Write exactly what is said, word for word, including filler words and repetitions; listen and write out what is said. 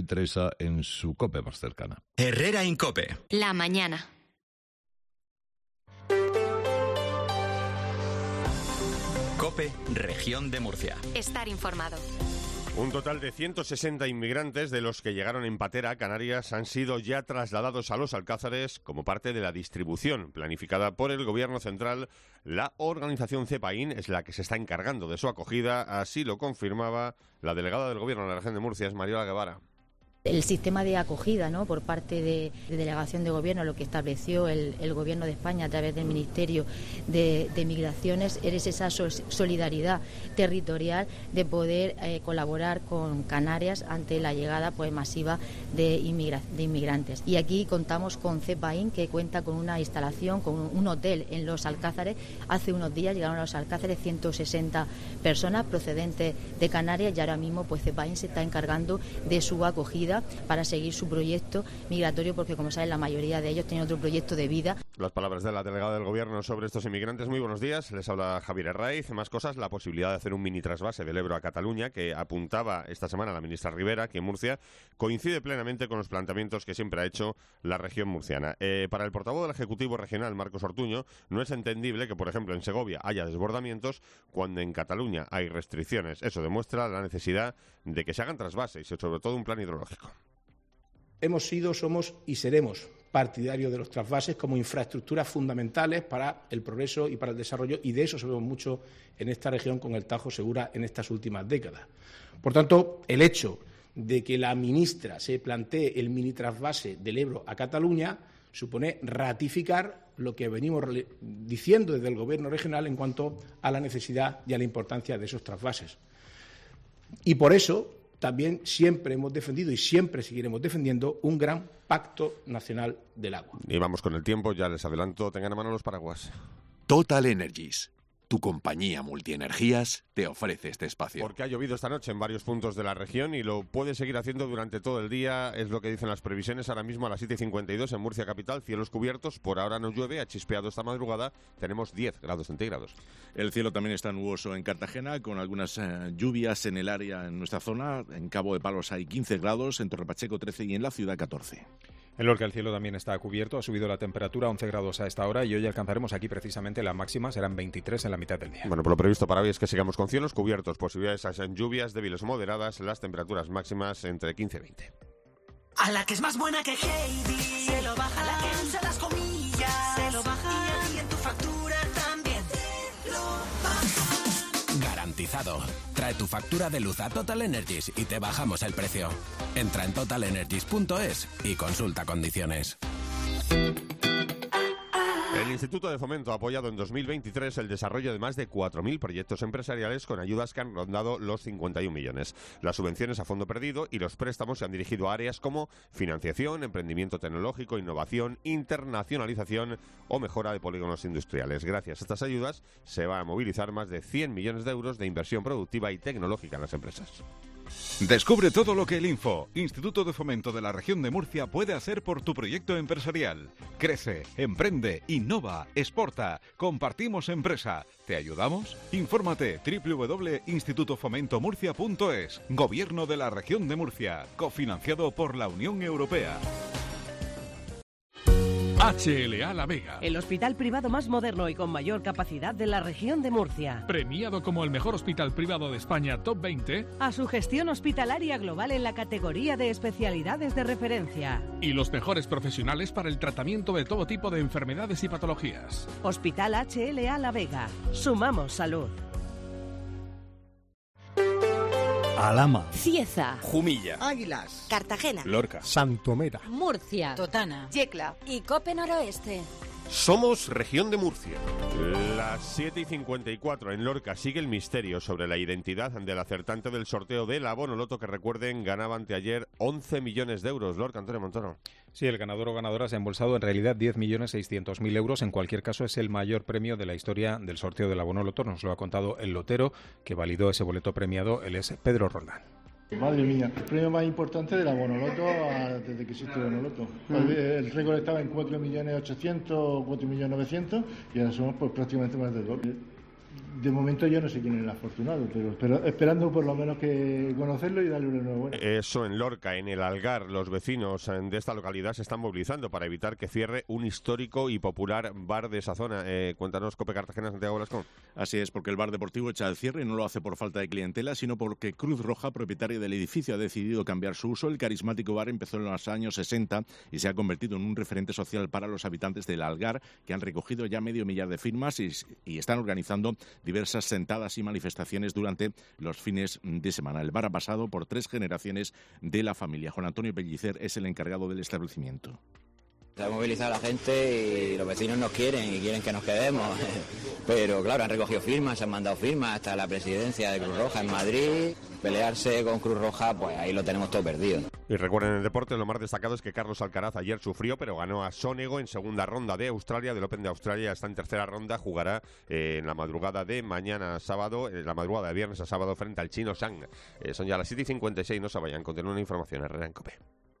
Teresa en su COPE más cercana. Herrera en COPE. La mañana. COPE, Región de Murcia. Estar informado. Un total de ciento sesenta inmigrantes de los que llegaron en patera a Canarias han sido ya trasladados a los Alcázares como parte de la distribución planificada por el Gobierno central. La organización CEPAIN es la que se está encargando de su acogida, así lo confirmaba la delegada del Gobierno en la región de Murcia, Mariola Guevara. El sistema de acogida, ¿no?, por parte de, de delegación de gobierno, lo que estableció el, el Gobierno de España a través del Ministerio de, de Migraciones, es esa solidaridad territorial de poder eh, colaborar con Canarias ante la llegada pues masiva de, inmigra de inmigrantes. Y aquí contamos con CEPAIN, que cuenta con una instalación, con un hotel en Los Alcázares. Hace unos días llegaron a Los Alcázares ciento sesenta personas procedentes de Canarias y ahora mismo pues CEPAIN se está encargando de su acogida para seguir su proyecto migratorio, porque como saben la mayoría de ellos tienen otro proyecto de vida. Las palabras de la delegada del Gobierno sobre estos inmigrantes. Muy buenos días, les habla Javier Herraiz. Más cosas, la posibilidad de hacer un mini trasvase del Ebro a Cataluña, que apuntaba esta semana la ministra Rivera, que en Murcia coincide plenamente con los planteamientos que siempre ha hecho la región murciana. Eh, para el portavoz del Ejecutivo Regional, Marcos Ortuño, no es entendible que, por ejemplo, en Segovia haya desbordamientos cuando en Cataluña hay restricciones. Eso demuestra la necesidad de que se hagan trasvases y sobre todo un plan hidrológico. Hemos sido, somos y seremos partidarios de los trasvases como infraestructuras fundamentales para el progreso y para el desarrollo, y de eso sabemos mucho en esta región con el Tajo Segura en estas últimas décadas. Por tanto, el hecho de que la ministra se plantee el mini trasvase del Ebro a Cataluña supone ratificar lo que venimos diciendo desde el Gobierno regional en cuanto a la necesidad y a la importancia de esos trasvases. Y por eso también siempre hemos defendido y siempre seguiremos defendiendo un gran pacto nacional del agua. Y vamos con el tiempo, ya les adelanto, tengan a mano los paraguas. Total Energies, tu compañía multienergías, te ofrece este espacio. Porque ha llovido esta noche en varios puntos de la región y lo puede seguir haciendo durante todo el día, es lo que dicen las previsiones. Ahora mismo a las siete y cincuenta y dos en Murcia capital, cielos cubiertos, por ahora no llueve, ha chispeado esta madrugada, tenemos diez grados centígrados. El cielo también está nuboso en Cartagena, con algunas eh, lluvias en el área, en nuestra zona. En Cabo de Palos hay quince grados, en Torre Pacheco trece y en la ciudad catorce. En Lorca el cielo también está cubierto, ha subido la temperatura a once grados a esta hora y hoy alcanzaremos aquí precisamente la máxima, serán veintitrés en la mitad del día. Bueno, por lo previsto para hoy es que sigamos con cielos cubiertos, posibilidades en lluvias débiles o moderadas, las temperaturas máximas entre quince y veinte. A la que es más buena que Heidi, se lo baja, a la que usa las comillas, se lo baja, y en tu factura también se lo baja. Garantizado. Trae tu factura de luz a Total Energies y te bajamos el precio. Entra en total energies punto es y consulta condiciones. El Instituto de Fomento ha apoyado en dos mil veintitrés el desarrollo de más de cuatro mil proyectos empresariales con ayudas que han rondado los cincuenta y un millones. Las subvenciones a fondo perdido y los préstamos se han dirigido a áreas como financiación, emprendimiento tecnológico, innovación, internacionalización o mejora de polígonos industriales. Gracias a estas ayudas se va a movilizar más de cien millones de euros de inversión productiva y tecnológica en las empresas. Descubre todo lo que el Info, Instituto de Fomento de la Región de Murcia, puede hacer por tu proyecto empresarial. Crece, emprende, innova, exporta. Compartimos empresa. ¿Te ayudamos? Infórmate doble u doble u doble u punto instituto fomento murcia punto es. Gobierno de la Región de Murcia. Cofinanciado por la Unión Europea. H L A La Vega. El hospital privado más moderno y con mayor capacidad de la región de Murcia. Premiado como el mejor hospital privado de España Top veinte. A su gestión hospitalaria global en la categoría de especialidades de referencia. Y los mejores profesionales para el tratamiento de todo tipo de enfermedades y patologías. Hospital H L A La Vega. Sumamos salud. Alhama, Cieza, Jumilla, Águilas, Cartagena, Lorca, Santomera, Murcia, Totana, Yecla y Cope Noroeste. Somos Región de Murcia. Las siete y cincuenta y cuatro en Lorca sigue el misterio sobre la identidad del acertante del sorteo de la Bonoloto, que recuerden ganaba anteayer once millones de euros. Lorca, Antonio Montoro. Sí, el ganador o ganadora se ha embolsado en realidad diez millones seiscientos mil euros. En cualquier caso, es el mayor premio de la historia del sorteo de la Bonoloto. Nos lo ha contado el lotero que validó ese boleto premiado. Él es Pedro Roldán. Madre mía, el premio más importante de la Bonoloto desde que existe Bonoloto. Mm. El récord estaba en cuatro millones ochocientos, cuatro millones novecientos y ahora somos pues prácticamente más del doble. De momento yo no sé quién es el afortunado, pero, pero esperando por lo menos que conocerlo y darle una enhorabuena. Eso en Lorca, en el Algar, los vecinos de esta localidad se están movilizando para evitar que cierre un histórico y popular bar de esa zona. Eh, cuéntanos, Cope Cartagena, Santiago Blascón. Así es, porque el bar deportivo echa el cierre y no lo hace por falta de clientela, sino porque Cruz Roja, propietaria del edificio, ha decidido cambiar su uso. El carismático bar empezó en los años sesenta y se ha convertido en un referente social para los habitantes del Algar, que han recogido ya medio millar de firmas y, y están organizando diversas sentadas y manifestaciones durante los fines de semana. El bar ha pasado por tres generaciones de la familia. Juan Antonio Pellicer es el encargado del establecimiento. Se ha movilizado la gente y los vecinos nos quieren y quieren que nos quedemos. Pero claro, han recogido firmas, se han mandado firmas hasta la presidencia de Cruz Roja en Madrid. Pelearse con Cruz Roja, pues ahí lo tenemos todo perdido. Y recuerden, en el deporte lo más destacado es que Carlos Alcaraz ayer sufrió, pero ganó a Sonego en segunda ronda de Australia, del Open de Australia. Está en tercera ronda, jugará eh, en la madrugada de mañana sábado, en la madrugada de viernes a sábado frente al chino Zhang. Eh, son ya las siete y cincuenta y seis, no se vayan, continúen la información, Herrera en COPE.